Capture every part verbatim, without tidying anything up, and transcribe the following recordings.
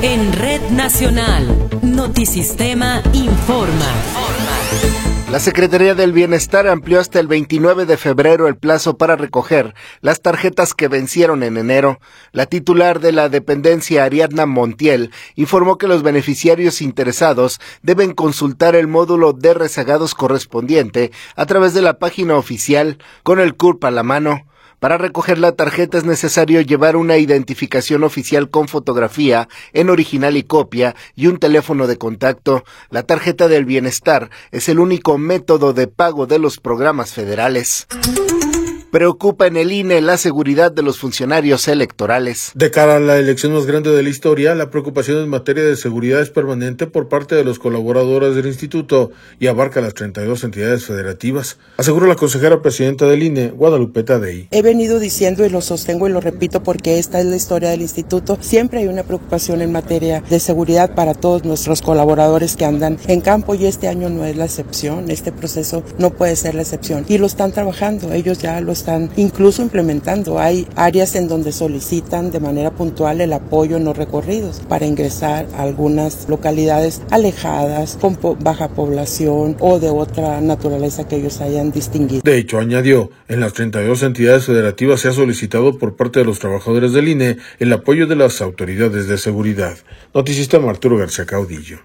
En Red Nacional, Notisistema informa. La Secretaría del Bienestar amplió hasta el veintinueve de febrero el plazo para recoger las tarjetas que vencieron en enero. La titular de la dependencia, Ariadna Montiel, informó que los beneficiarios interesados deben consultar el módulo de rezagados correspondiente a través de la página oficial con el C U R P a la mano. Para recoger la tarjeta es necesario llevar una identificación oficial con fotografía en original y copia y un teléfono de contacto. La tarjeta del bienestar es el único método de pago de los programas federales. Preocupa en el I N E la seguridad de los funcionarios electorales. De cara a la elección más grande de la historia, la preocupación en materia de seguridad es permanente por parte de los colaboradores del instituto y abarca las treinta y dos entidades federativas, aseguró la consejera presidenta del I N E, Guadalupe Tadei. He venido diciendo y lo sostengo y lo repito porque esta es la historia del instituto. Siempre hay una preocupación en materia de seguridad para todos nuestros colaboradores que andan en campo y este año no es la excepción. Este proceso no puede ser la excepción y lo están trabajando. Ellos ya lo están incluso implementando. Hay áreas en donde solicitan de manera puntual el apoyo en los recorridos para ingresar a algunas localidades alejadas, con po- baja población o de otra naturaleza que ellos hayan distinguido. De hecho, añadió, en las treinta y dos entidades federativas se ha solicitado por parte de los trabajadores del I N E el apoyo de las autoridades de seguridad. Notisistema, Arturo García Caudillo.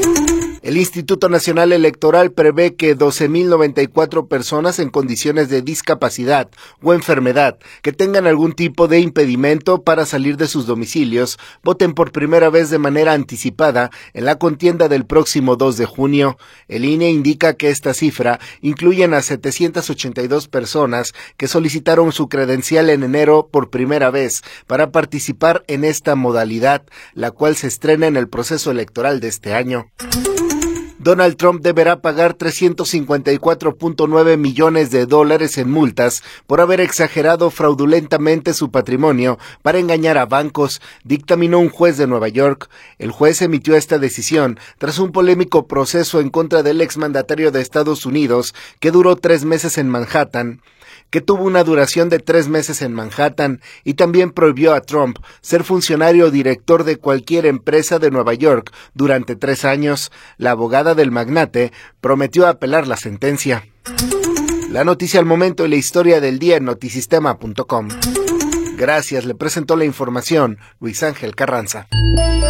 El Instituto Nacional Electoral prevé que doce mil noventa y cuatro personas en condiciones de discapacidad o enfermedad que tengan algún tipo de impedimento para salir de sus domicilios voten por primera vez de manera anticipada en la contienda del próximo dos de junio. El I N E indica que esta cifra incluye a setecientas ochenta y dos personas que solicitaron su credencial en enero por primera vez para participar en esta modalidad, la cual se estrena en el proceso electoral de este año. Donald Trump deberá pagar trescientos cincuenta y cuatro punto nueve millones de dólares en multas por haber exagerado fraudulentamente su patrimonio para engañar a bancos, dictaminó un juez de Nueva York. El juez emitió esta decisión tras un polémico proceso en contra del exmandatario de Estados Unidos que duró tres meses en Manhattan. que tuvo una duración de tres meses en Manhattan y también prohibió a Trump ser funcionario o director de cualquier empresa de Nueva York durante tres años. La abogada del magnate prometió apelar la sentencia. La noticia al momento y la historia del día en notisistema punto com. Gracias, le presentó la información Luis Ángel Carranza.